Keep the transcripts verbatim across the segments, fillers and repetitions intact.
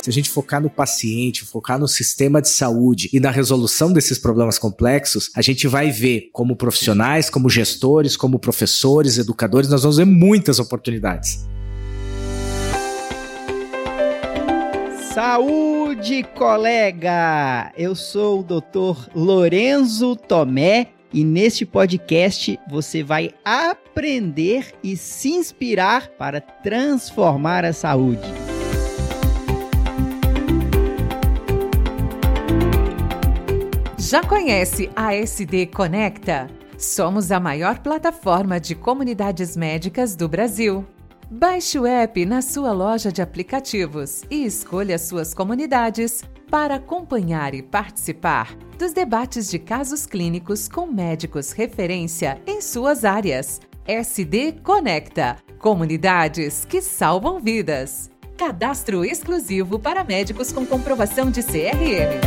Se a gente focar no paciente, focar no sistema de saúde e na resolução desses problemas complexos, a gente vai ver como profissionais, como gestores, como professores, educadores, nós vamos ver muitas oportunidades. Saúde, colega! Eu sou o doutor Lorenzo Tomé e neste podcast você vai aprender e se inspirar para transformar a saúde. Já conhece a A S D Conecta? Somos a maior plataforma de comunidades médicas do Brasil. Baixe o app na sua loja de aplicativos e escolha suas comunidades para acompanhar e participar dos debates de casos clínicos com médicos referência em suas áreas. S D Conecta, comunidades que salvam vidas. Cadastro exclusivo para médicos com comprovação de C R M.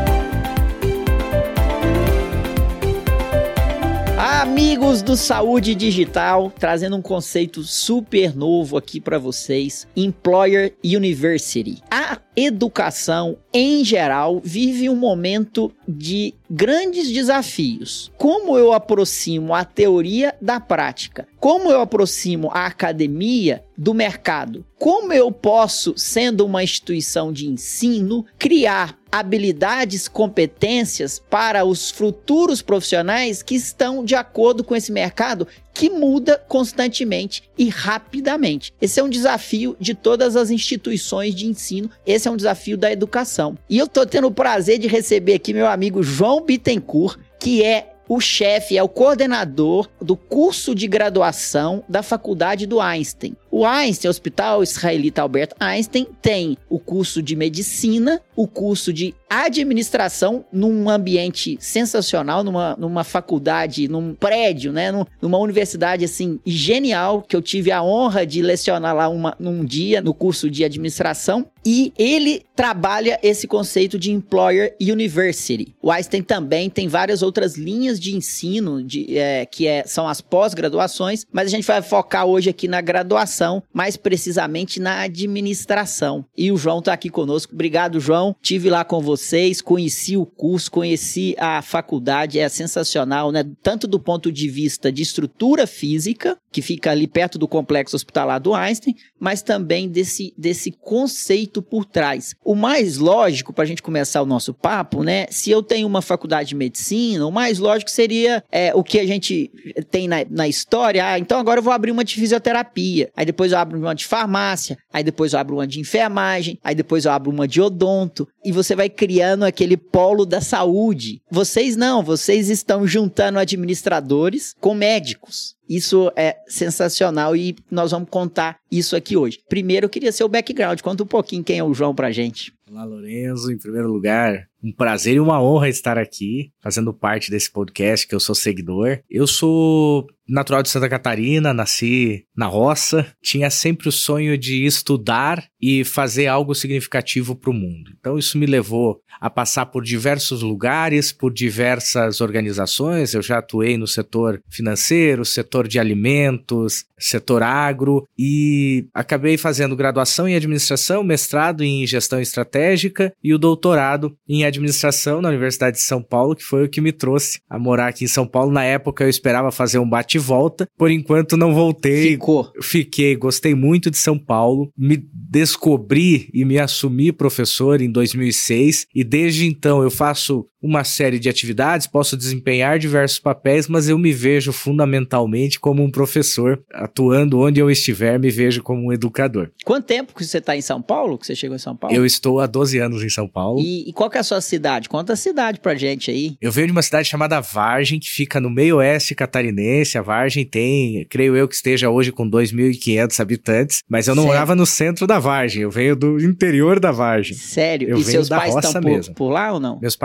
Amigos do Saúde Digital, trazendo um conceito super novo aqui para vocês, Employer University. A educação, em geral, vive um momento de grandes desafios. Como eu aproximo a teoria da prática? Como eu aproximo a academia do mercado? Como eu posso, sendo uma instituição de ensino, criar habilidades, competências para os futuros profissionais que estão de acordo com esse mercado que muda constantemente e rapidamente? Esse é um desafio de todas as instituições de ensino, esse é um desafio da educação. E eu estou tendo o prazer de receber aqui meu amigo João Bittencourt, que é o chefe, é o coordenador do curso de graduação da Faculdade do Einstein. O Einstein, Hospital Israelita Albert Einstein, tem o curso de medicina, o curso de administração num ambiente sensacional, numa, numa faculdade, num prédio, né, numa universidade assim genial, que eu tive a honra de lecionar lá uma, num dia no curso de administração. E ele trabalha esse conceito de Employer University. O Einstein também tem várias outras linhas de ensino, de, é, que é, são as pós-graduações, mas a gente vai focar hoje aqui na graduação, mais precisamente na administração. E o João está aqui conosco. Obrigado, João. Tive lá com vocês, conheci o curso, conheci a faculdade, é sensacional, né? Tanto do ponto de vista de estrutura física, que fica ali perto do complexo hospitalar do Einstein, mas também desse, desse conceito por trás. O mais lógico para a gente começar o nosso papo, né? Se eu tenho uma faculdade de medicina, o mais lógico seria é, o que a gente tem na, na história. Ah, então agora eu vou abrir uma de fisioterapia, aí depois eu abro uma de farmácia, aí depois eu abro uma de enfermagem, aí depois eu abro uma de odonto, e você vai criando aquele polo da saúde. Vocês não, vocês estão juntando administradores com médicos. Isso é sensacional e nós vamos contar isso aqui hoje. Primeiro, eu queria ser o background. Conta um pouquinho quem é o João pra gente. Olá, Lorenzo. Em primeiro lugar, um prazer e uma honra estar aqui, fazendo parte desse podcast, que eu sou seguidor. Eu sou natural de Santa Catarina, nasci na roça, tinha sempre o sonho de estudar e fazer algo significativo para o mundo. Então isso me levou a passar por diversos lugares, por diversas organizações. Eu já atuei no setor financeiro, setor de alimentos, setor agro, e acabei fazendo graduação em administração, mestrado em gestão estratégica e o doutorado em administração na Universidade de São Paulo, que foi o que me trouxe a morar aqui em São Paulo. Na época eu esperava fazer um bate-volta, por enquanto não voltei. Ficou. Fiquei, gostei muito de São Paulo, me descobri e me assumi professor em dois mil e seis, e desde então eu faço uma série de atividades, posso desempenhar diversos papéis, mas eu me vejo fundamentalmente como um professor, atuando onde eu estiver, me vejo como um educador. Quanto tempo que você está em São Paulo, que você chegou em São Paulo? Eu estou há doze anos em São Paulo. E, e qual que é a sua cidade? Conta a cidade pra gente aí. Eu venho de uma cidade chamada Vargem, que fica no meio oeste catarinense. A Vargem tem, creio eu que esteja hoje com dois mil e quinhentos habitantes, mas eu não Sério? morava no centro da Vargem, eu venho do interior da Vargem. Sério? Eu e venho seus da pais roça estão mesmo. por, por lá ou não? Meus pais moram em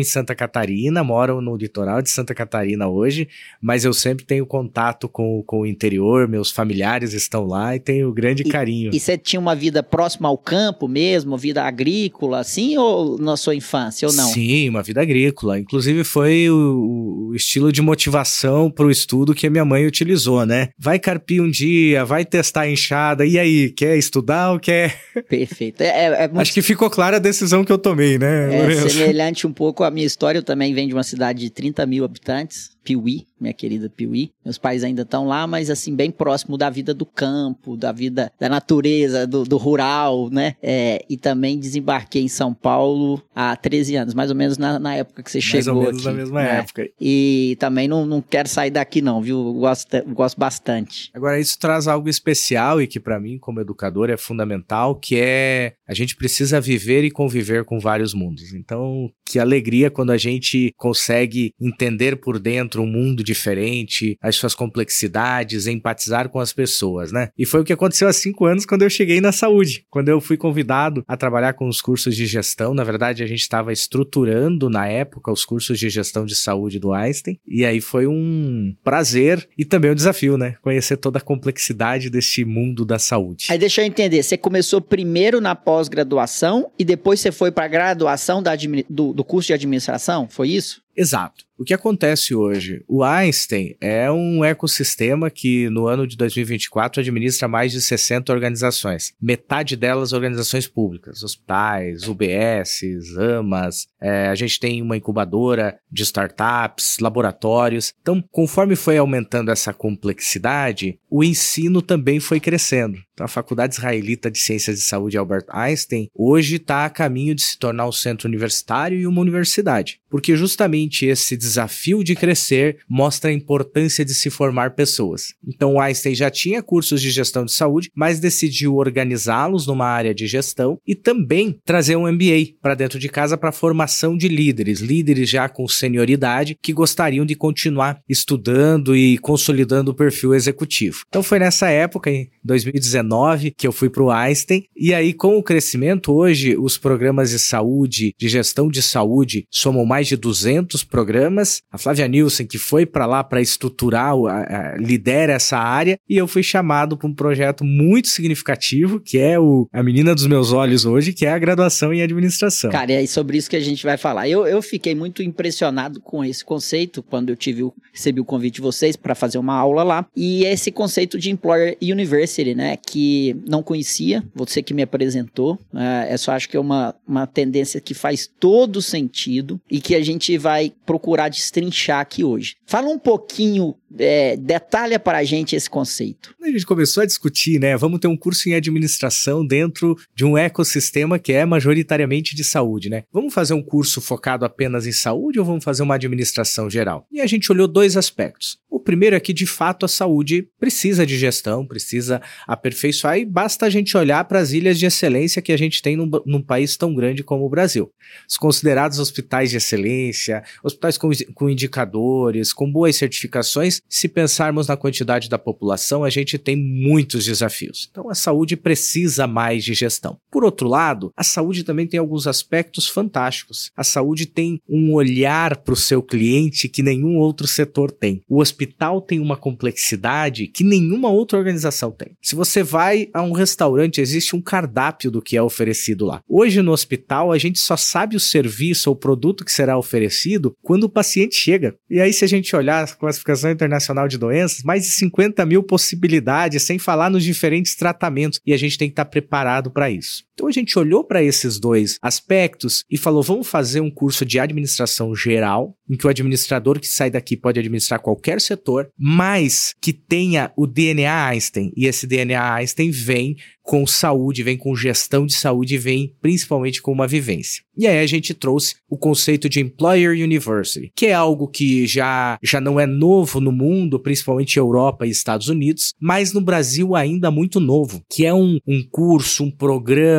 Santa Catarina, moro no litoral de Santa Catarina hoje, mas eu sempre tenho contato com, com o interior, meus familiares estão lá e tenho grande e, carinho. E você tinha uma vida próxima ao campo mesmo, vida agrícola, assim, ou na sua infância, ou não? Sim, uma vida agrícola. Inclusive foi o, o estilo de motivação para o estudo que a minha mãe utilizou, né? Vai carpir um dia, vai testar a enxada, e aí, quer estudar ou quer... Perfeito. É, é, é muito... Acho que ficou clara a decisão que eu tomei, né, É Lourenço? semelhante um pouco à minha história, eu também venho de uma cidade de trinta mil habitantes, Piuí, minha querida Piuí. Meus pais ainda estão lá, mas assim, bem próximo da vida do campo, da vida da natureza, do, do rural, né? É, e também desembarquei em São Paulo há treze anos, mais ou menos na, na época que você mais chegou ou menos aqui, na mesma né? época. E também não, não quero sair daqui não, viu? Gosto, gosto bastante. Agora, isso traz algo especial e que para mim, como educador, é fundamental, que é a gente precisa viver e conviver com vários mundos. Então, que alegria quando a gente consegue entender por dentro um mundo diferente, as suas complexidades, empatizar com as pessoas, né? E foi o que aconteceu há cinco anos quando eu cheguei na saúde, quando eu fui convidado a trabalhar com os cursos de gestão. Na verdade, a gente estava estruturando na época os cursos de gestão de saúde do Einstein, e aí foi um prazer e também um desafio, né? Conhecer toda a complexidade deste mundo da saúde. Aí deixa eu entender, você começou primeiro na pós-graduação e depois você foi para a graduação da admi- do, do curso de administração, foi isso? Exato. O que acontece hoje? O Einstein é um ecossistema que no ano de dois mil e vinte e quatro administra mais de sessenta organizações. Metade delas organizações públicas, hospitais, U B S, AMAs, é, a gente tem uma incubadora de startups, laboratórios. Então, conforme foi aumentando essa complexidade, o ensino também foi crescendo. Então, a Faculdade Israelita de Ciências de Saúde Albert Einstein hoje está a caminho de se tornar um centro universitário e uma universidade, porque justamente esse desafio de crescer mostra a importância de se formar pessoas. Então o Einstein já tinha cursos de gestão de saúde, mas decidiu organizá-los numa área de gestão e também trazer um M B A para dentro de casa para a formação de líderes, líderes já com senioridade que gostariam de continuar estudando e consolidando o perfil executivo. Então foi nessa época, em dois mil e dezenove, que eu fui para o Einstein, e aí com o crescimento hoje os programas de saúde, de gestão de saúde, somam mais de duzentos programas. A Flávia Nilsen, que foi para lá para estruturar, a, a, lidera essa área, e eu fui chamado para um projeto muito significativo, que é o, a menina dos meus olhos hoje, que é a graduação em administração. Cara, é sobre isso que a gente vai falar. Eu, eu fiquei muito impressionado com esse conceito, quando eu tive o, recebi o convite de vocês para fazer uma aula lá, e esse conceito de Employer University, né, que não conhecia, você que me apresentou, é, eu só acho que é uma, uma tendência que faz todo sentido, e que a gente vai procurar destrinchar aqui hoje. Fala um pouquinho, é, detalha para a gente esse conceito. A gente começou a discutir, né? Vamos ter um curso em administração dentro de um ecossistema que é majoritariamente de saúde, né? Vamos fazer um curso focado apenas em saúde ou vamos fazer uma administração geral? E a gente olhou dois aspectos. O primeiro é que, de fato, a saúde precisa de gestão, precisa aperfeiçoar, e basta a gente olhar para as ilhas de excelência que a gente tem num, num país tão grande como o Brasil. Os considerados hospitais de excelência, hospitais com, com indicadores, com boas certificações, se pensarmos na quantidade da população, a gente tem muitos desafios. Então, a saúde precisa mais de gestão. Por outro lado, a saúde também tem alguns aspectos fantásticos. A saúde tem um olhar para o seu cliente que nenhum outro setor tem. O hospital tem uma complexidade que nenhuma outra organização tem. Se você vai a um restaurante, existe um cardápio do que é oferecido lá. Hoje, no hospital, a gente só sabe o serviço ou produto que será oferecido quando o paciente chega. E aí, se a gente olhar a classificação internacional de doenças, mais de cinquenta mil possibilidades, sem falar nos diferentes tratamentos, e a gente tem que estar preparado para isso. Então a gente olhou para esses dois aspectos e falou, vamos fazer um curso de administração geral, em que o administrador que sai daqui pode administrar qualquer setor, mas que tenha o D N A Einstein, e esse D N A Einstein vem com saúde, vem com gestão de saúde, vem principalmente com uma vivência. E aí a gente trouxe o conceito de Employer University, que é algo que já, já não é novo no mundo, principalmente Europa e Estados Unidos, mas no Brasil ainda muito novo, que é um, um curso, um programa,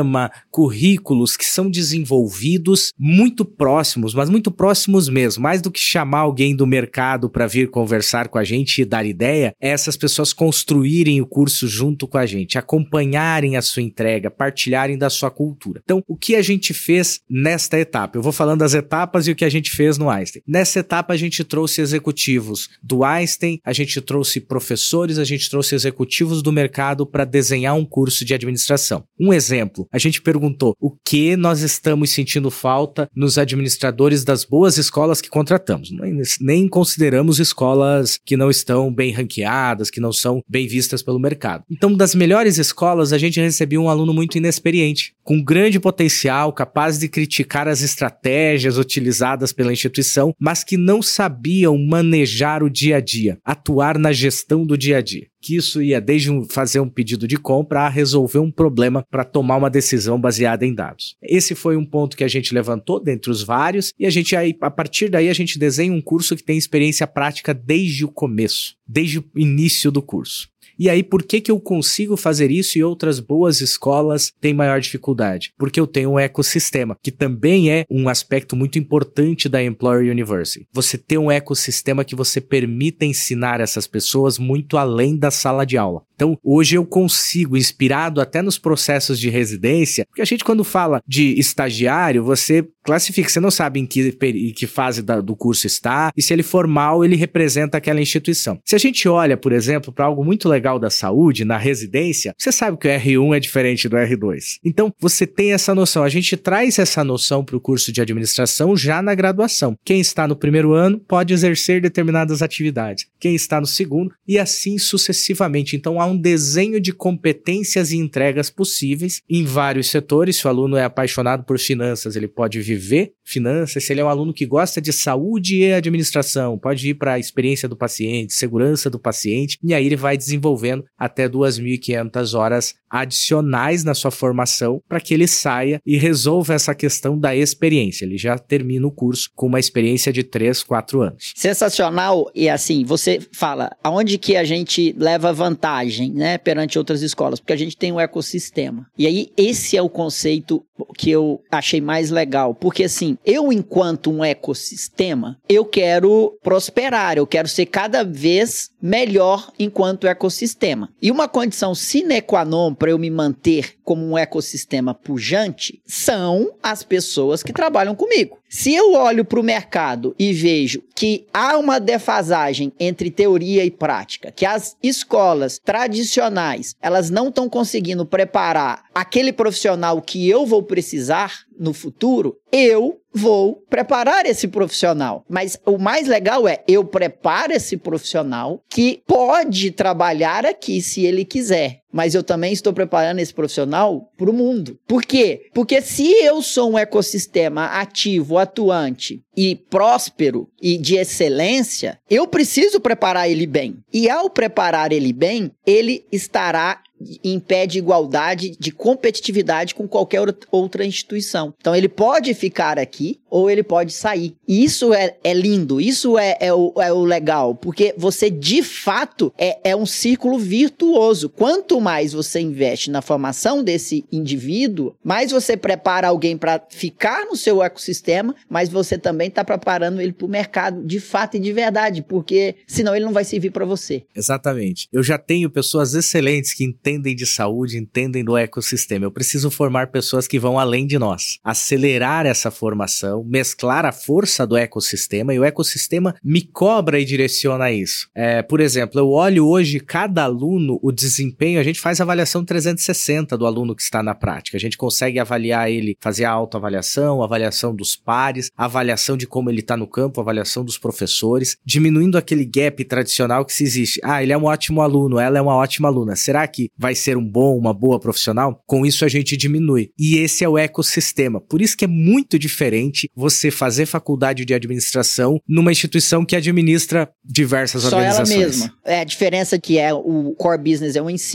forma currículos que são desenvolvidos muito próximos, mas muito próximos mesmo. Mais do que chamar alguém do mercado para vir conversar com a gente e dar ideia, é essas pessoas construírem o curso junto com a gente, acompanharem a sua entrega, partilharem da sua cultura. Então, o que a gente fez nesta etapa? Eu vou falando das etapas e o que a gente fez no Einstein. Nessa etapa, a gente trouxe executivos do Einstein, a gente trouxe professores, a gente trouxe executivos do mercado para desenhar um curso de administração. Um exemplo, a gente perguntou o que nós estamos sentindo falta nos administradores das boas escolas que contratamos. Nem consideramos escolas que não estão bem ranqueadas, que não são bem vistas pelo mercado. Então, das melhores escolas, a gente recebeu um aluno muito inexperiente, com grande potencial, capaz de criticar as estratégias utilizadas pela instituição, mas que não sabiam manejar o dia a dia, atuar na gestão do dia a dia. Que isso ia desde um, fazer um pedido de compra a resolver um problema para tomar uma decisão baseada em dados. Esse foi um ponto que a gente levantou dentre os vários e a gente aí, a partir daí a gente desenha um curso que tem experiência prática desde o começo, desde o início do curso. E aí, por que que eu consigo fazer isso e outras boas escolas têm maior dificuldade? Porque eu tenho um ecossistema, que também é um aspecto muito importante da Employer University. Você ter um ecossistema que você permita ensinar essas pessoas muito além da sala de aula. Então, hoje eu consigo, inspirado até nos processos de residência, porque a gente quando fala de estagiário, você classifica, você não sabe em que, em que fase da, do curso está, e se ele for mal, ele representa aquela instituição. Se a gente olha, por exemplo, para algo muito legal da saúde, na residência, você sabe que o R um é diferente do R dois. Então, você tem essa noção. A gente traz essa noção para o curso de administração já na graduação. Quem está no primeiro ano pode exercer determinadas atividades. Quem está no segundo, e assim sucessivamente. Então, há um desenho de competências e entregas possíveis em vários setores. Se o aluno é apaixonado por finanças, ele pode viver finanças. Se ele é um aluno que gosta de saúde e administração, pode ir para a experiência do paciente, segurança do paciente, e aí ele vai desenvolvendo até duas mil e quinhentas horas adicionais na sua formação para que ele saia e resolva essa questão da experiência. Ele já termina o curso com uma experiência de três, quatro anos. Sensacional. E assim, você fala, aonde que a gente leva vantagem, né, perante outras escolas? Porque a gente tem um ecossistema. E aí, esse é o conceito que eu achei mais legal. Porque assim, eu enquanto um ecossistema, eu quero prosperar, eu quero ser cada vez melhor enquanto ecossistema. E uma condição sine qua non para eu me manter como um ecossistema pujante são as pessoas que trabalham comigo. Se eu olho para o mercado e vejo que há uma defasagem entre teoria e prática, que as escolas tradicionais, elas não estão conseguindo preparar aquele profissional que eu vou precisar no futuro, eu vou preparar esse profissional. Mas o mais legal é, eu preparo esse profissional que pode trabalhar aqui se ele quiser. Mas eu também estou preparando esse profissional para o mundo. Por quê? Porque se eu sou um ecossistema ativo, atuante e próspero e de excelência, eu preciso preparar ele bem. E ao preparar ele bem, ele estará em pé de igualdade, de competitividade com qualquer outra instituição. Então, ele pode ficar aqui ou ele pode sair. E isso é, é lindo, isso é, é, o, é o legal, porque você, de fato, é, é um círculo virtuoso. Quanto mais você investe na formação desse indivíduo, mais você prepara alguém para ficar no seu ecossistema, mas você também está preparando ele para o mercado, de fato e de verdade, porque senão ele não vai servir para você. Exatamente. Eu já tenho pessoas excelentes que entendem de saúde, entendem do ecossistema. Eu preciso formar pessoas que vão além de nós. Acelerar essa formação, mesclar a força do ecossistema, e o ecossistema me cobra e direciona isso. É, por exemplo, eu olho hoje cada aluno, o desempenho, a gente faz avaliação trezentos e sessenta do aluno que está na prática. A gente consegue avaliar ele, fazer a autoavaliação, avaliação dos pares, avaliação de como ele está no campo, avaliação dos professores, diminuindo aquele gap tradicional que se existe. Ah, ele é um ótimo aluno, ela é uma ótima aluna. Será que vai ser um bom, uma boa profissional? Com isso a gente diminui. E esse é o ecossistema. Por isso que é muito diferente você fazer faculdade de administração numa instituição que administra diversas Só organizações. Só ela mesma. É, a diferença que é o core business é o ensino,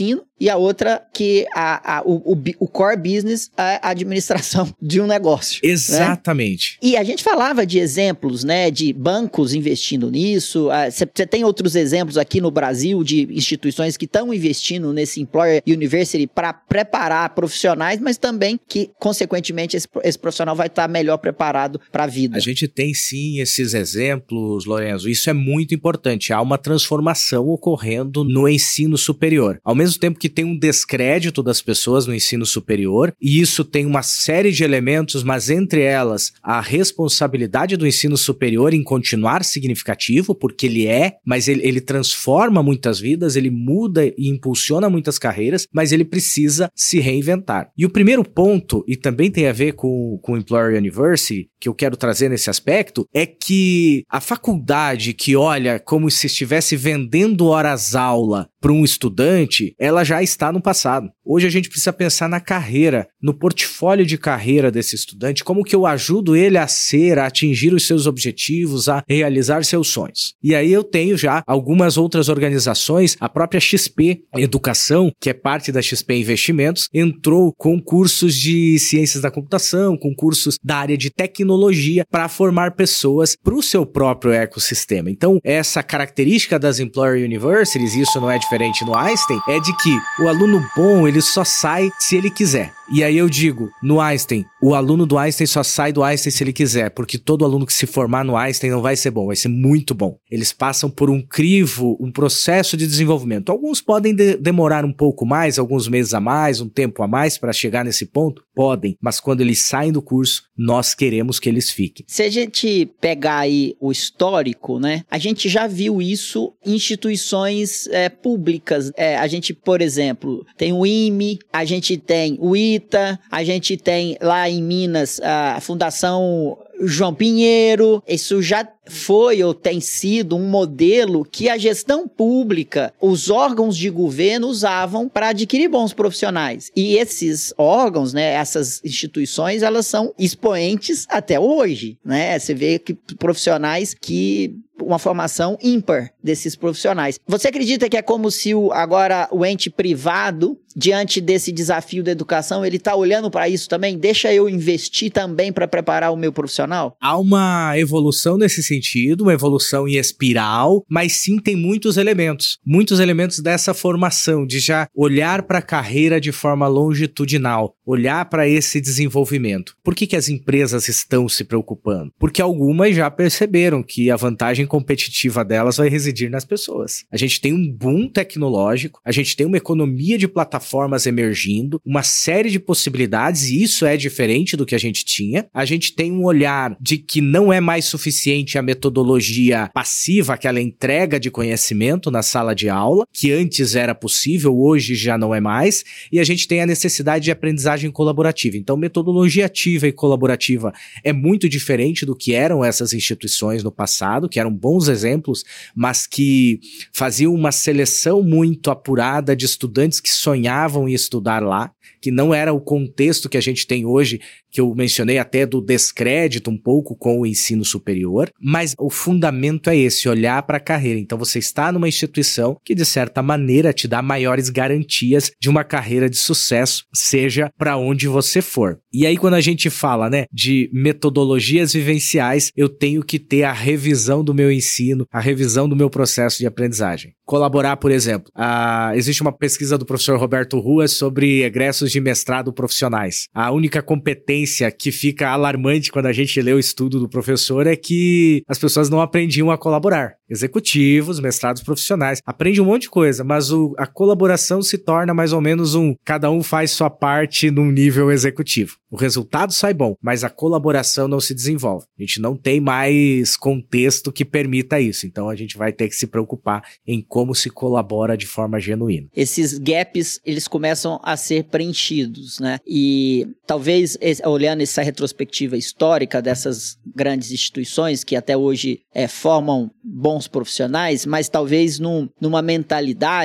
e a outra que a, a, o, o, o core business é a administração de um negócio. Exatamente. Né? E a gente falava de exemplos, né, de bancos investindo nisso. Você uh, tem outros exemplos aqui no Brasil de instituições que estão investindo nesse Employer University para preparar profissionais, mas também que, consequentemente, esse, esse profissional vai estar melhor preparado para a vida. A gente tem sim esses exemplos, Lorenzo. Isso é muito importante. Há uma transformação ocorrendo no ensino superior. Ao mesmo tempo que tem um descrédito das pessoas no ensino superior, e isso tem uma série de elementos, mas entre elas a responsabilidade do ensino superior em continuar significativo, porque ele é, mas ele, ele transforma muitas vidas, ele muda e impulsiona muitas carreiras, mas ele precisa se reinventar. E o primeiro ponto, e também tem a ver com, com o Employer University, que eu quero trazer nesse aspecto, é que a faculdade que olha como se estivesse vendendo horas-aula para um estudante, ela já está no passado. Hoje a gente precisa pensar na carreira, no portfólio de carreira desse estudante, como que eu ajudo ele a ser, a atingir os seus objetivos, a realizar seus sonhos. E aí eu tenho já algumas outras organizações, a própria X P Educação, que é parte da X P Investimentos, entrou com cursos de ciências da computação, com cursos da área de tecnologia para formar pessoas para o seu próprio ecossistema. Então, essa característica das Employer Universities, isso não é diferente no Einstein, é de que o aluno bom, ele só sai se ele quiser. E aí eu digo, no Einstein, o aluno do Einstein só sai do Einstein se ele quiser, porque todo aluno que se formar no Einstein não vai ser bom, vai ser muito bom. Eles passam por um crivo, um processo de desenvolvimento. Alguns podem de- demorar um pouco mais, alguns meses a mais, um tempo a mais para chegar nesse ponto, podem, mas quando eles saem do curso, nós queremos que eles fiquem. Se a gente pegar aí o histórico, né, a gente já viu isso em instituições é, públicas. É, a gente, por exemplo, tem o I M E, a gente tem o I T A, a gente tem lá em Minas a Fundação João Pinheiro. Isso já foi ou tem sido um modelo que a gestão pública, os órgãos de governo usavam para adquirir bons profissionais. E esses órgãos, né, essas instituições, elas são expoentes até hoje, né? Você vê que profissionais que uma formação ímpar desses profissionais. Você acredita que é como se o, agora o ente privado, diante desse desafio da educação, ele está olhando para isso também? Deixa eu investir também para preparar o meu profissional? Há uma evolução nesse sentido, uma evolução em espiral, mas sim tem muitos elementos, muitos elementos dessa formação, de já olhar para a carreira de forma longitudinal, olhar para esse desenvolvimento. Por que que as empresas estão se preocupando? Porque algumas já perceberam que a vantagem competitiva delas vai residir nas pessoas. A gente tem um boom tecnológico, a gente tem uma economia de plataformas emergindo, uma série de possibilidades, e isso é diferente do que a gente tinha. A gente tem um olhar de que não é mais suficiente a metodologia passiva, aquela entrega de conhecimento na sala de aula, que antes era possível, hoje já não é mais, e a gente tem a necessidade de aprendizagem colaborativa. Então, metodologia ativa e colaborativa é muito diferente do que eram essas instituições no passado, que eram bons exemplos, mas que faziam uma seleção muito apurada de estudantes que sonhavam em estudar lá, que não era o contexto que a gente tem hoje, que eu mencionei até do descrédito um pouco com o ensino superior, mas o fundamento é esse, olhar para a carreira. Então você está numa instituição que de certa maneira te dá maiores garantias de uma carreira de sucesso, seja para onde você for. E aí quando a gente fala, né, de metodologias vivenciais, eu tenho que ter a revisão do meu ensino, a revisão do meu processo de aprendizagem. Colaborar, por exemplo, a, existe uma pesquisa do professor Roberto Ruas sobre egressos de mestrado profissionais. A única competência que fica alarmante quando a gente lê o estudo do professor é que as pessoas não aprendiam a colaborar. Executivos, mestrados profissionais, aprende um monte de coisa, mas o, a colaboração se torna mais ou menos um, cada um faz sua parte num nível executivo. O resultado sai bom, mas a colaboração não se desenvolve. A gente não tem mais contexto que permita isso, então a gente vai ter que se preocupar em como se colabora de forma genuína. Esses gaps, eles começam a ser preenchidos, né? E talvez, olhando essa retrospectiva histórica dessas grandes instituições que até hoje é, formam bons profissionais, mas talvez num, numa mentalidade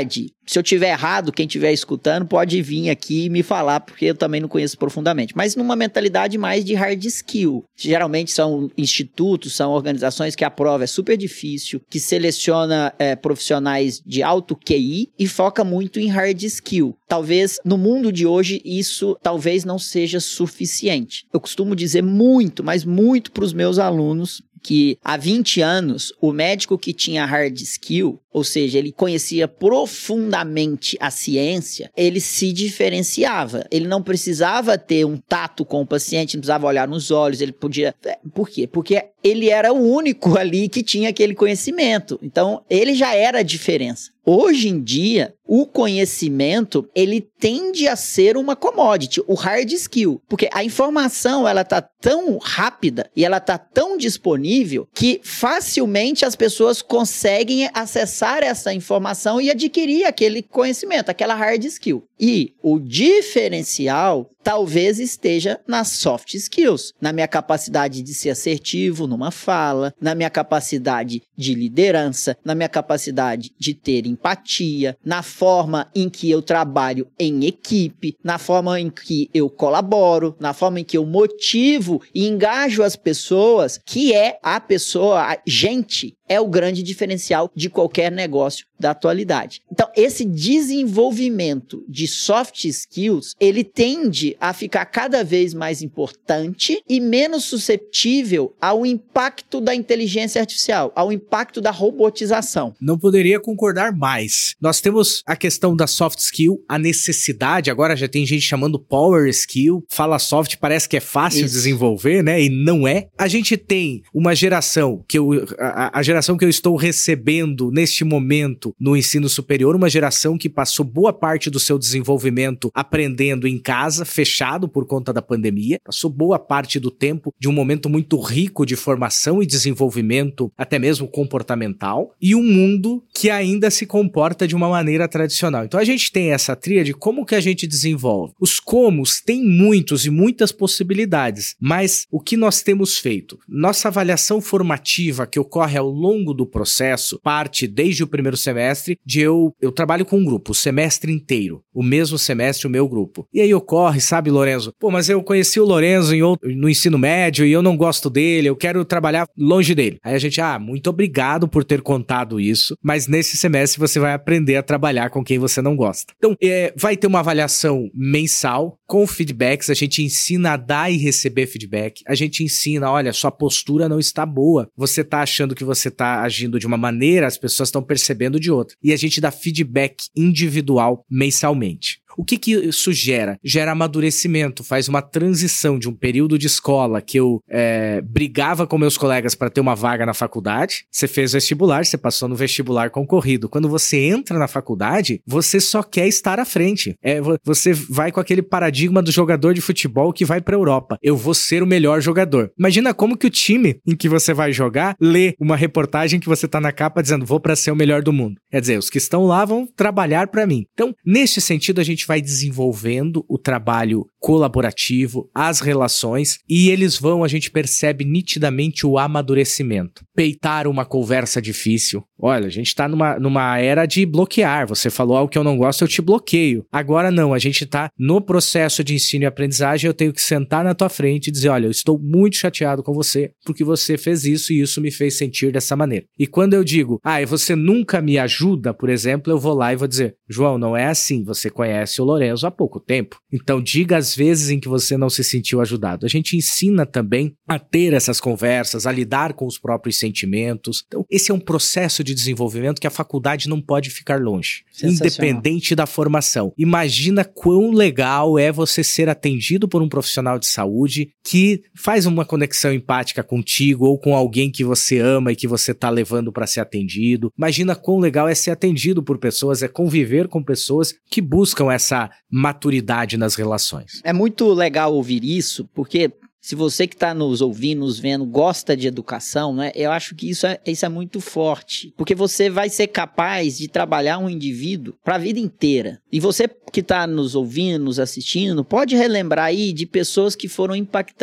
Se eu tiver errado, quem estiver escutando pode vir aqui e me falar, porque eu também não conheço profundamente. Mas numa mentalidade mais de hard skill. Geralmente são institutos, são organizações que a prova é super difícil, que seleciona é, profissionais de alto Q I e foca muito em hard skill. Talvez no mundo de hoje isso talvez não seja suficiente. Eu costumo dizer muito, mas muito para os meus alunos, que há vinte anos, o médico que tinha hard skill, ou seja, ele conhecia profundamente a ciência, ele se diferenciava. Ele não precisava ter um tato com o paciente, não precisava olhar nos olhos, ele podia... Por quê? Porque ele era o único ali que tinha aquele conhecimento. Então, ele já era a diferença. Hoje em dia, o conhecimento, ele tende a ser uma commodity, o hard skill. Porque a informação, ela tá tão rápida e ela tá tão disponível que facilmente as pessoas conseguem acessar essa informação e adquirir aquele conhecimento, aquela hard skill. E o diferencial talvez esteja nas soft skills, na minha capacidade de ser assertivo numa fala, na minha capacidade de liderança, na minha capacidade de ter empatia, na forma em que eu trabalho em equipe, na forma em que eu colaboro, na forma em que eu motivo e engajo as pessoas, que é a pessoa, a gente, é o grande diferencial de qualquer negócio da atualidade. Então, esse desenvolvimento de soft skills, ele tende a ficar cada vez mais importante e menos susceptível ao impacto da inteligência artificial, ao impacto da robotização. Não poderia concordar mais. Nós temos a questão da soft skill, a necessidade, agora já tem gente chamando power skill, fala soft, parece que é fácil Isso. desenvolver, né? E não é. A gente tem uma geração, que eu, a, a geração que eu estou recebendo neste momento no ensino superior, uma geração que passou boa parte do seu desenvolvimento aprendendo em casa, fechado por conta da pandemia, passou boa parte do tempo de um momento muito rico de formação e desenvolvimento, até mesmo comportamental, e um mundo que ainda se comporta de uma maneira tradicional. Então a gente tem essa tríade, como que a gente desenvolve? Os comos têm muitos e muitas possibilidades, mas o que nós temos feito? Nossa avaliação formativa que ocorre ao longo do processo, parte desde o primeiro semestre, de eu, eu trabalho com um grupo, o semestre inteiro, o mesmo semestre, o meu grupo. E aí ocorre, sabe, Lorenzo? Pô, mas eu conheci o Lorenzo em outro, no ensino médio e eu não gosto dele, eu quero trabalhar longe dele. Aí a gente, ah, muito obrigado por ter contado isso, mas nesse semestre você vai aprender a trabalhar com quem você não gosta. Então, é, vai ter uma avaliação mensal com feedbacks, a gente ensina a dar e receber feedback, a gente ensina, olha, sua postura não está boa, você tá achando que você tá agindo de uma maneira, as pessoas estão percebendo de outra. E a gente dá feedback individual mensalmente. O que que isso gera? Gera amadurecimento, faz uma transição de um período de escola que eu é, brigava com meus colegas para ter uma vaga na faculdade. Você fez vestibular, você passou no vestibular concorrido. Quando você entra na faculdade, você só quer estar à frente. É, você vai com aquele paradigma do jogador de futebol que vai para a Europa. Eu vou ser o melhor jogador. Imagina como que o time em que você vai jogar lê uma reportagem que você tá na capa dizendo vou para ser o melhor do mundo. Quer dizer, os que estão lá vão trabalhar para mim. Então, nesse sentido, a gente vai desenvolvendo o trabalho colaborativo, as relações, e eles vão, a gente percebe nitidamente o amadurecimento. Peitar uma conversa difícil. Olha, a gente tá numa, numa era de bloquear. Você falou algo que eu não gosto, eu te bloqueio. Agora não, a gente tá no processo de ensino e aprendizagem, eu tenho que sentar na tua frente e dizer, olha, eu estou muito chateado com você, porque você fez isso e isso me fez sentir dessa maneira. E quando eu digo, ah, você nunca me ajuda, por exemplo, eu vou lá e vou dizer, João, não é assim, você conhece o Lorenzo há pouco tempo. Então diga as vezes em que você não se sentiu ajudado. A gente ensina também a ter essas conversas, a lidar com os próprios sentimentos. Então esse é um processo de desenvolvimento que a faculdade não pode ficar longe, independente da formação. Imagina quão legal é você ser atendido por um profissional de saúde que faz uma conexão empática contigo ou com alguém que você ama e que você está levando para ser atendido. Imagina quão legal é ser atendido por pessoas, é conviver com pessoas que buscam essa maturidade nas relações. É muito legal ouvir isso, porque se você que está nos ouvindo, nos vendo, gosta de educação, né, eu acho que isso é, isso é muito forte. Porque você vai ser capaz de trabalhar um indivíduo para a vida inteira. E você que está nos ouvindo, nos assistindo, pode relembrar aí de pessoas que foram impactantes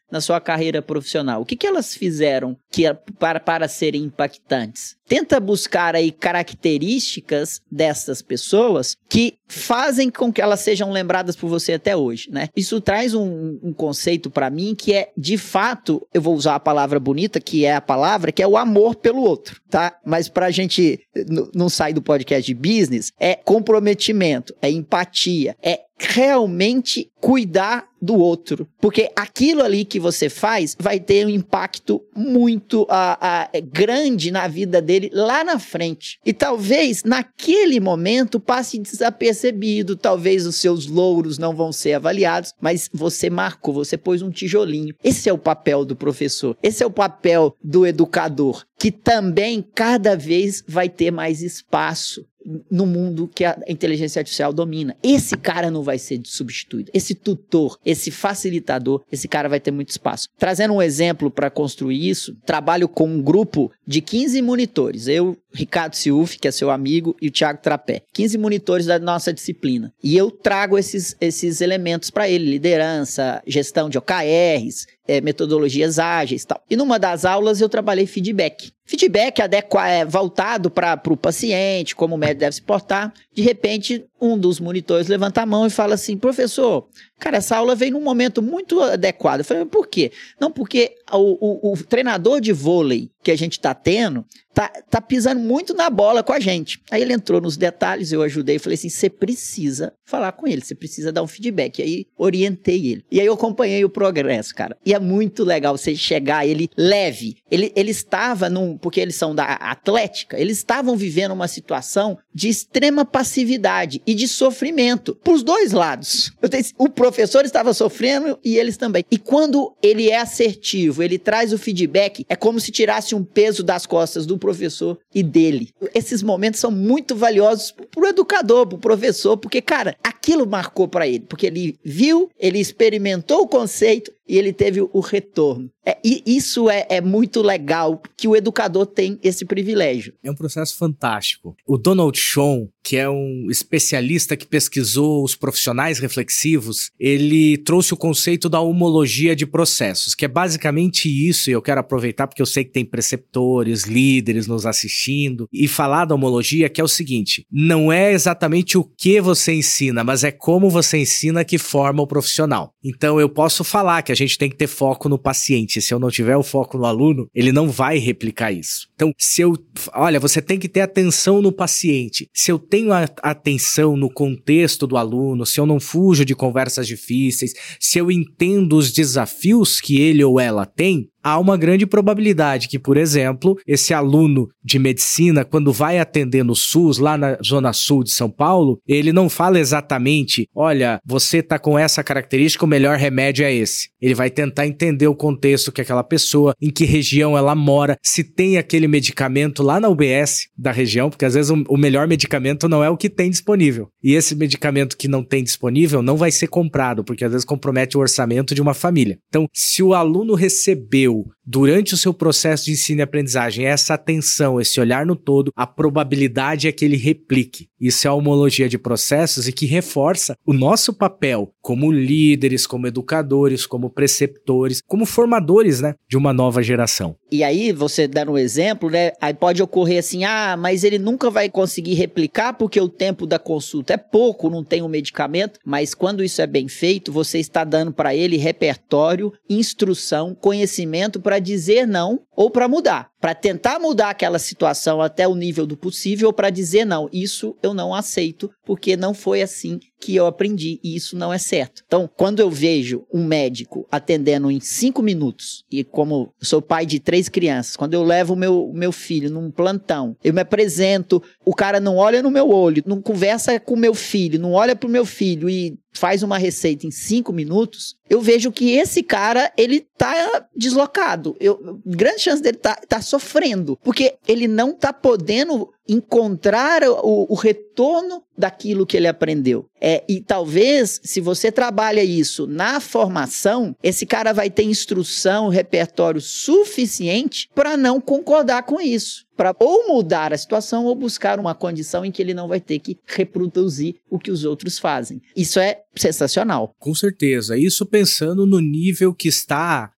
na sua carreira profissional? O que, que elas fizeram que, para, para serem impactantes? Tenta buscar aí características dessas pessoas que fazem com que elas sejam lembradas por você até hoje, né? Isso traz um, um conceito para mim que é, de fato, eu vou usar a palavra bonita, que é a palavra, que é o amor pelo outro, tá? Mas pra gente n- não sair do podcast de business, é comprometimento, é empatia, é realmente cuidar do outro, porque aquilo ali que você faz vai ter um impacto muito uh, uh, grande na vida dele lá na frente, e talvez naquele momento passe desapercebido, talvez os seus louros não vão ser avaliados, mas você marcou, você pôs um tijolinho. Esse é o papel do professor, esse é o papel do educador, que também cada vez vai ter mais espaço no mundo que a inteligência artificial domina. Esse cara não vai ser substituído. Esse tutor, esse facilitador, esse cara vai ter muito espaço. Trazendo um exemplo para construir isso, trabalho com um grupo de quinze monitores. Eu, Ricardo Siluf, que é seu amigo, e o Thiago Trapé. quinze monitores da nossa disciplina. E eu trago esses, esses elementos para ele. Liderança, gestão de O K Rs, é, metodologias ágeis e tal. E numa das aulas eu trabalhei feedback. Feedback adequa, é, voltado para o paciente, como o médico deve se portar. De repente, um dos monitores levanta a mão e fala assim: professor, cara, essa aula veio num momento muito adequado. Eu falei: por quê? Não, porque o, o, o treinador de vôlei que a gente está tendo tá, tá pisando muito na bola com a gente. Aí ele entrou nos detalhes, eu ajudei e falei assim: você precisa falar com ele, você precisa dar um feedback. E aí orientei ele. E aí eu acompanhei o progresso, cara. E é muito legal você chegar, ele leve. Ele, ele estava num, porque eles são da Atlética, eles estavam vivendo uma situação de extrema passividade e de sofrimento, pros dois lados. Eu tenho, o professor estava sofrendo e eles também. E quando ele é assertivo, ele traz o feedback, é como se tirasse um peso das costas do professor e dele. Esses momentos são muito valiosos pro educador, pro professor, porque, cara, aquilo marcou para ele, porque ele viu, ele experimentou o conceito e ele teve o retorno. É, e isso é, é muito legal, que o educador tem esse privilégio. É um processo fantástico. O Donald Schoen, que é um especialista que pesquisou os profissionais reflexivos, ele trouxe o conceito da homologia de processos, que é basicamente isso, e eu quero aproveitar porque eu sei que tem preceptores, líderes nos assistindo, e falar da homologia, que é o seguinte: não é exatamente o que você ensina, mas é como você ensina que forma o profissional. Então eu posso falar que a gente tem que ter foco no paciente. Se eu não tiver o foco no aluno, ele não vai replicar isso. Então, se eu... Olha, você tem que ter atenção no paciente. Se eu tenho a atenção no contexto do aluno, se eu não fujo de conversas difíceis, se eu entendo os desafios que ele ou ela tem, há uma grande probabilidade que, por exemplo, esse aluno de medicina, quando vai atender no SUS, lá na Zona Sul de São Paulo, ele não fala exatamente: olha, você tá com essa característica, o melhor remédio é esse. Ele vai tentar entender o contexto que aquela pessoa, em que região ela mora, se tem aquele medicamento lá na U B S da região, porque às vezes o, o melhor medicamento não é o que tem disponível. E esse medicamento que não tem disponível não vai ser comprado, porque às vezes compromete o orçamento de uma família. Então, se o aluno recebeu durante o seu processo de ensino e aprendizagem essa atenção, esse olhar no todo, a probabilidade é que ele replique. Isso é a homologia de processos e que reforça o nosso papel como líderes, como educadores, como preceptores, como formadores, né, de uma nova geração. E aí, você dando um exemplo, né, aí pode ocorrer assim: ah, mas ele nunca vai conseguir replicar porque o tempo da consulta é pouco, não tem um medicamento. Mas quando isso é bem feito, você está dando para ele repertório, instrução, conhecimento para dizer não ou para mudar, para tentar mudar aquela situação até o nível do possível, ou para dizer não, isso eu não aceito, porque não foi assim que eu aprendi e isso não é certo. Então, quando eu vejo um médico atendendo em cinco minutos, e como sou pai de três crianças, quando eu levo o meu, meu filho num plantão, eu me apresento, o cara não olha no meu olho, não conversa com o meu filho, não olha pro meu filho e faz uma receita em cinco minutos, eu vejo que esse cara, ele tá deslocado. Eu, grande chance dele tá, tá sofrendo, porque ele não tá podendo encontrar o, o retorno daquilo que ele aprendeu. É, e talvez, se você trabalha isso na formação, esse cara vai ter instrução, repertório suficiente para não concordar com isso, para ou mudar a situação ou buscar uma condição em que ele não vai ter que reproduzir o que os outros fazem. Isso é sensacional. Com certeza. Isso pensando no nível que está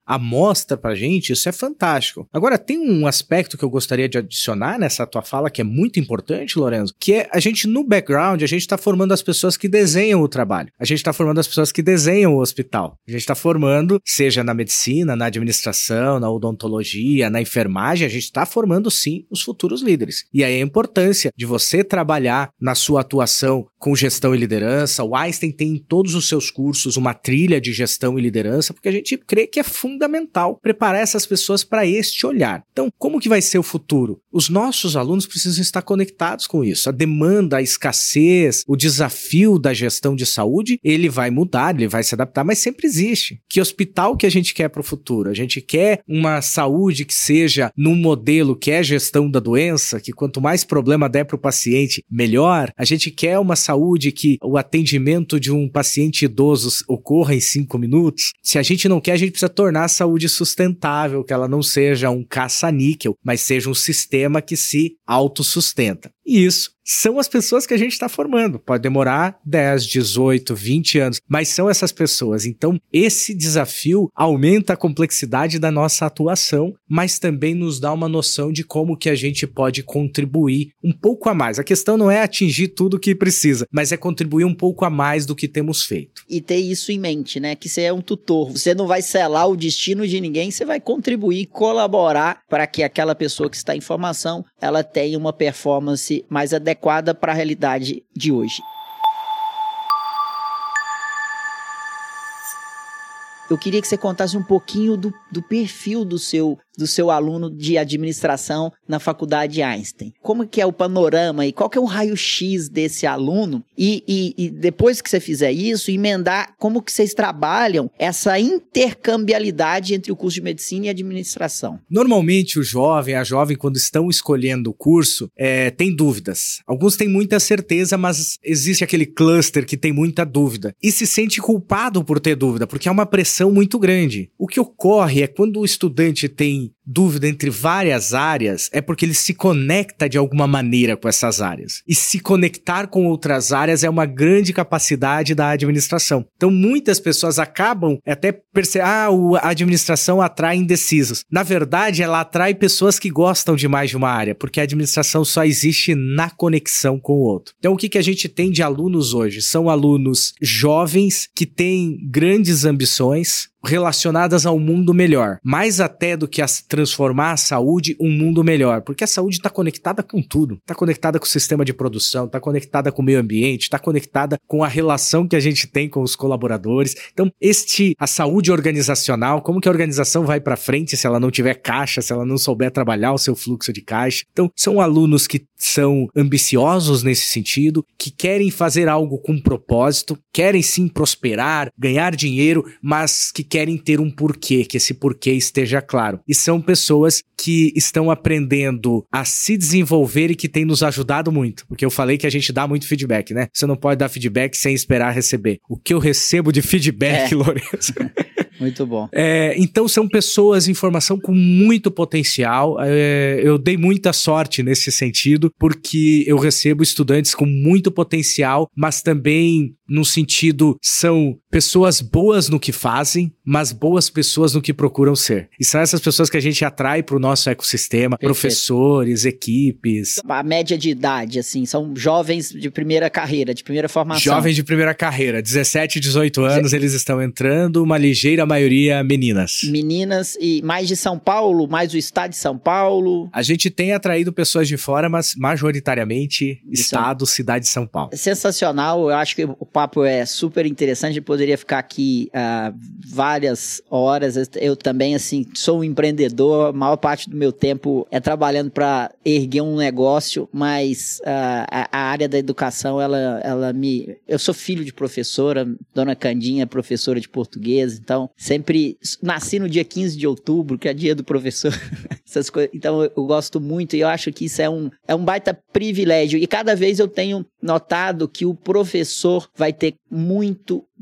a mostra pra gente, isso é fantástico. Agora, tem um aspecto que eu gostaria de adicionar nessa tua fala, que é muito importante, Lorenzo, que é a gente, no background, a gente tá formando as pessoas que desenham o trabalho. A gente tá formando as pessoas que desenham o hospital. A gente tá formando, seja na medicina, na administração, na odontologia, na enfermagem, a gente tá formando, sim, os futuros líderes. E aí a importância de você trabalhar na sua atuação com gestão e liderança. O Einstein tem em todos os seus cursos uma trilha de gestão e liderança, porque a gente crê que é fundamental preparar essas pessoas para este olhar. Então, como que vai ser o futuro? Os nossos alunos precisam estar conectados com isso. A demanda, a escassez, o desafio da gestão de saúde, ele vai mudar, ele vai se adaptar, mas sempre existe. Que hospital que a gente quer para o futuro? A gente quer uma saúde que seja num modelo que é gestão da doença, que quanto mais problema der para o paciente, melhor. A gente quer uma saúde que o atendimento de um paciente idoso ocorra em cinco minutos. Se a gente não quer, a gente precisa tornar a saúde sustentável, que ela não seja um caça-níquel, mas seja um sistema que se autossustenta. E isso são as pessoas que a gente está formando. Pode demorar dez, dezoito, vinte anos, mas são essas pessoas. Então, esse desafio aumenta a complexidade da nossa atuação, mas também nos dá uma noção de como que a gente pode contribuir um pouco a mais. A questão não é atingir tudo o que precisa, mas é contribuir um pouco a mais do que temos feito. E ter isso em mente, né? Que você é um tutor. Você não vai selar o destino de ninguém, você vai contribuir, colaborar para que aquela pessoa que está em formação, ela tenha uma performance mais adequada para a realidade de hoje. Eu queria que você contasse um pouquinho do, do perfil do seu, do seu aluno de administração na Faculdade Einstein. Como que é o panorama e qual que é o raio-x desse aluno? E, e, e depois que você fizer isso, emendar como que vocês trabalham essa intercambiabilidade entre o curso de medicina e administração. Normalmente o jovem, a jovem, quando estão escolhendo o curso, é, tem dúvidas. Alguns têm muita certeza, mas existe aquele cluster que tem muita dúvida. E se sente culpado por ter dúvida, porque é uma pressão muito grande. O que ocorre é quando o estudante tem dúvida entre várias áreas, é porque ele se conecta de alguma maneira com essas áreas. E se conectar com outras áreas é uma grande capacidade da administração. Então, muitas pessoas acabam até percebendo, ah, a administração atrai indecisos. Na verdade, ela atrai pessoas que gostam de mais de uma área, porque a administração só existe na conexão com o outro. Então, o que, que a gente tem de alunos hoje? São alunos jovens que têm grandes ambições, relacionadas ao mundo melhor, mais até do que a transformar a saúde um mundo melhor, porque a saúde está conectada com tudo, está conectada com o sistema de produção, está conectada com o meio ambiente, está conectada com a relação que a gente tem com os colaboradores. Então, este, a saúde organizacional, como que a organização vai para frente se ela não tiver caixa, se ela não souber trabalhar o seu fluxo de caixa. Então, são alunos que são ambiciosos nesse sentido, que querem fazer algo com propósito, querem sim prosperar, ganhar dinheiro, mas que querem ter um porquê, que esse porquê esteja claro. E são pessoas que estão aprendendo a se desenvolver e que têm nos ajudado muito. Porque eu falei que a gente dá muito feedback, né? Você não pode dar feedback sem esperar receber. O que eu recebo de feedback, é. Lourenço? Muito bom. É, então são pessoas em formação com muito potencial. É, eu dei muita sorte nesse sentido, porque eu recebo estudantes com muito potencial, mas também no sentido, são pessoas boas no que fazem, mas boas pessoas no que procuram ser. E são essas pessoas que a gente atrai para o nosso ecossistema, Perfeito. Professores, equipes. A média de idade, assim, são jovens de primeira carreira, de primeira formação. Jovens de primeira carreira, dezessete, dezoito anos, eles estão entrando, uma ligeira maioria meninas. Meninas, e mais de São Paulo, mais o estado de São Paulo. A gente tem atraído pessoas de fora, mas majoritariamente estado, cidade de São Paulo. Sensacional, eu acho que o papo é super interessante, a gente poderia ficar aqui uh, várias horas. Eu também, assim, sou um empreendedor, a maior parte do meu tempo é trabalhando para erguer um negócio, mas uh, a, a área da educação, ela, ela me... Eu sou filho de professora, Dona Candinha é professora de português, então sempre nasci no dia quinze de outubro, que é dia do professor. Essas coisas. Então eu, eu gosto muito e eu acho que isso é um, é um baita privilégio. E cada vez eu tenho notado que o professor vai ter muito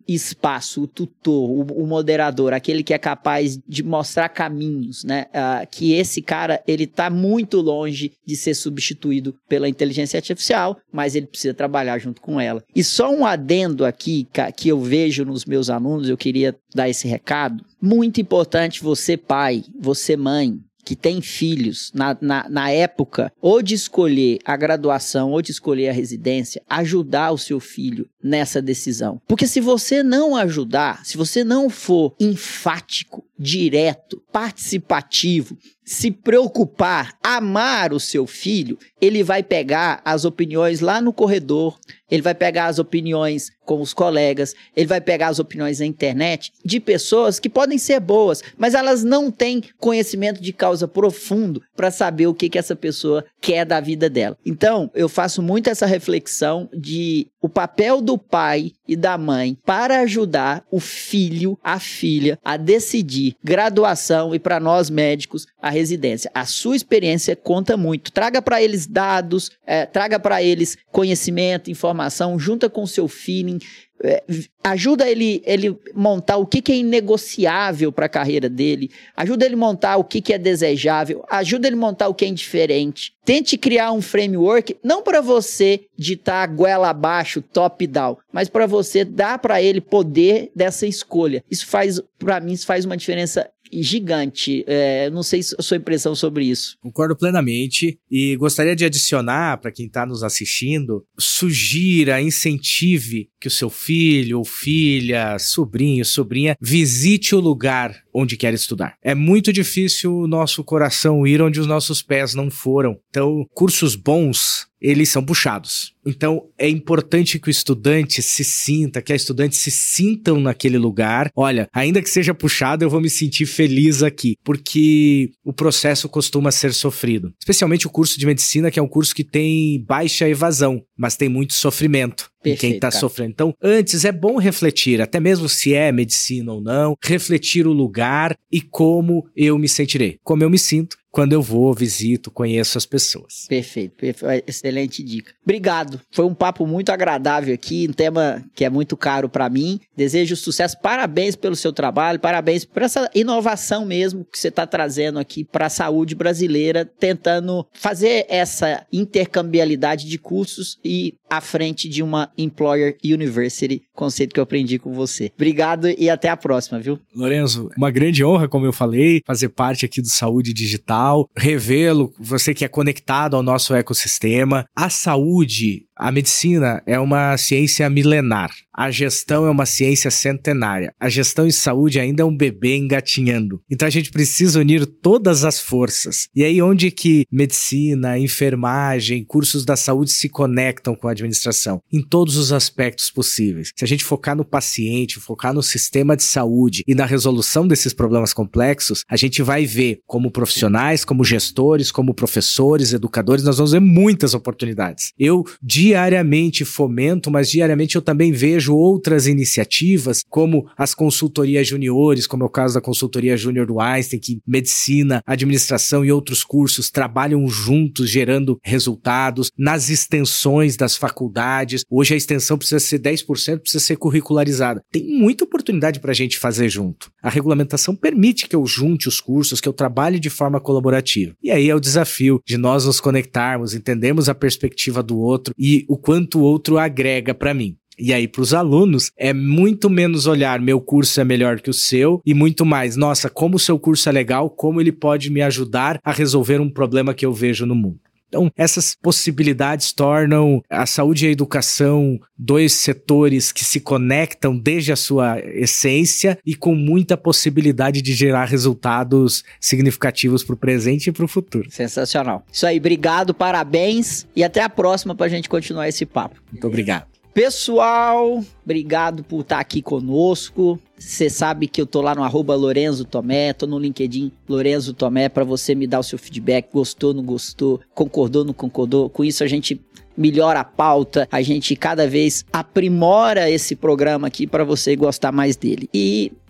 espaço, o tutor, o, o moderador, aquele que é capaz de mostrar caminhos, né? Uh, que esse cara, ele tá muito longe de ser substituído pela inteligência artificial, mas ele precisa trabalhar junto com ela. E só um adendo aqui que eu vejo nos meus alunos, eu queria dar esse recado. Muito importante você, pai, você, mãe, que tem filhos, na, na, na época, ou de escolher a graduação, ou de escolher a residência, ajudar o seu filho nessa decisão. Porque se você não ajudar, se você não for enfático, direto, participativo, se preocupar, amar o seu filho, ele vai pegar as opiniões lá no corredor, ele vai pegar as opiniões com os colegas, ele vai pegar as opiniões na internet de pessoas que podem ser boas, mas elas não têm conhecimento de causa profundo para saber o que, que essa pessoa quer da vida dela. Então, eu faço muito essa reflexão de o papel do pai e da mãe para ajudar o filho, a filha, a decidir graduação e, para nós médicos, a residência. A sua experiência conta muito. Traga para eles dados, é, traga para eles conhecimento, informação, junta com o seu feeling, é, ajuda ele, ele montar o que, que é inegociável para a carreira dele, ajuda ele montar o que, que é desejável, ajuda ele montar o que é indiferente. Tente criar um framework, não para você ditar goela abaixo, top down, mas para você dar para ele poder dessa escolha. Isso faz, para mim, isso faz uma diferença gigante. É, não sei a sua impressão sobre isso. Concordo plenamente e gostaria de adicionar para quem está nos assistindo, sugira, incentive que o seu filho ou filha, sobrinho, sobrinha, visite o lugar onde quer estudar. É muito difícil o nosso coração ir onde os nossos pés não foram. Então, cursos bons, eles são puxados. Então, é importante que o estudante se sinta, que a estudante se sintam naquele lugar. Olha, ainda que seja puxado, eu vou me sentir feliz aqui, porque o processo costuma ser sofrido. Especialmente o curso de medicina, que é um curso que tem baixa evasão, mas tem muito sofrimento. Perfeito, quem está sofrendo. Então, antes é bom refletir, até mesmo se é medicina ou não, refletir o lugar e como eu me sentirei. Como eu me sinto quando eu vou, visito, conheço as pessoas. Perfeito, perfeito, excelente dica. Obrigado, foi um papo muito agradável aqui, um tema que é muito caro para mim. Desejo sucesso, parabéns pelo seu trabalho, parabéns por essa inovação mesmo que você está trazendo aqui para a saúde brasileira, tentando fazer essa intercambiabilidade de cursos e à frente de uma Employer University, conceito que eu aprendi com você. Obrigado e até a próxima, viu? Lorenzo, uma grande honra, como eu falei, fazer parte aqui do Saúde Digital, revê-lo, você que é conectado ao nosso ecossistema. A saúde, a medicina é uma ciência milenar. A gestão é uma ciência centenária. A gestão em saúde ainda é um bebê engatinhando. Então a gente precisa unir todas as forças. E aí onde que medicina, enfermagem, cursos da saúde se conectam com a administração? Em todos os aspectos possíveis. Se a gente focar no paciente, focar no sistema de saúde e na resolução desses problemas complexos, a gente vai ver como profissionais, como gestores, como professores, educadores, nós vamos ver muitas oportunidades. Eu diariamente fomento, mas diariamente eu também vejo outras iniciativas, como as consultorias juniores, como é o caso da consultoria júnior do Einstein, que medicina, administração e outros cursos trabalham juntos, gerando resultados nas extensões das faculdades. Hoje a extensão precisa ser dez por cento, precisa ser curricularizada. Tem muita oportunidade para a gente fazer junto. A regulamentação permite que eu junte os cursos, que eu trabalhe de forma colaborativa. E aí é o desafio de nós nos conectarmos, entendermos a perspectiva do outro e o quanto o outro agrega para mim. E aí, para os alunos, é muito menos olhar meu curso é melhor que o seu e muito mais, nossa, como o seu curso é legal, como ele pode me ajudar a resolver um problema que eu vejo no mundo. Então, essas possibilidades tornam a saúde e a educação dois setores que se conectam desde a sua essência e com muita possibilidade de gerar resultados significativos para o presente e para o futuro. Sensacional. Isso aí, obrigado, parabéns e até a próxima para a gente continuar esse papo. Muito obrigado. Pessoal, obrigado por estar aqui conosco. Você sabe que eu tô lá no arroba Lorenzo Tomé, tô no LinkedIn Lorenzo Tomé para você me dar o seu feedback, gostou, não gostou, concordou, não concordou. Com isso a gente melhora a pauta, a gente cada vez aprimora esse programa aqui para você gostar mais dele. E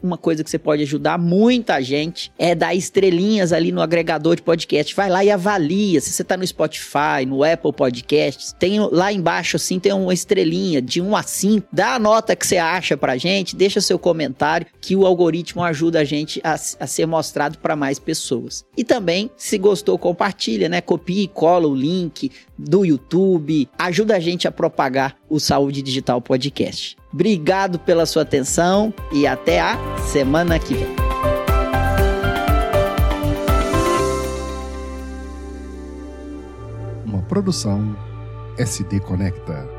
uma coisa que você pode ajudar muita gente é dar estrelinhas ali no agregador de podcast. Vai lá e avalia. Se você tá no Spotify, no Apple Podcasts, tem lá embaixo assim, tem uma estrelinha de um a cinco. Dá a nota que você acha pra gente, deixa seu comentário que o algoritmo ajuda a gente a, a ser mostrado para mais pessoas. E também, se gostou, compartilha, né? Copia e cola o link do YouTube, ajuda a gente a propagar o Saúde Digital Podcast. Obrigado pela sua atenção e até a semana que vem. Uma produção S D Conecta.